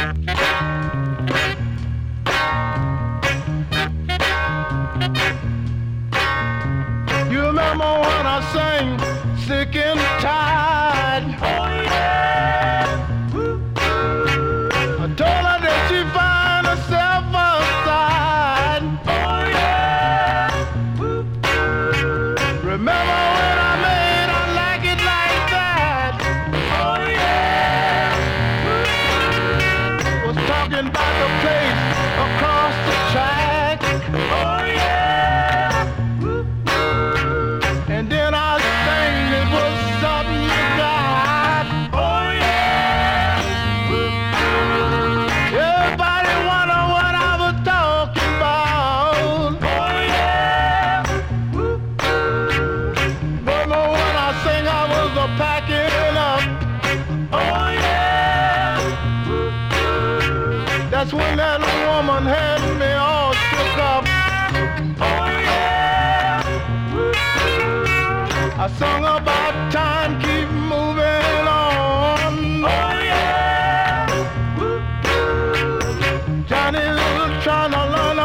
You remember when I sang Sick and Tired? Oh yeah. I told her that she find herself outside. Oh yeah. Remember when I made her like it like that? Oh yeah. Was talking about the place across the track. Oh yeah. And then I sang it was something you got. Oh yeah. Everybody wonder what I was talking about. Oh yeah. Remember when I sang I was packing up. Oh yeah. That's when that woman had me all shook up. Oh yeah. I sung about timekeeping.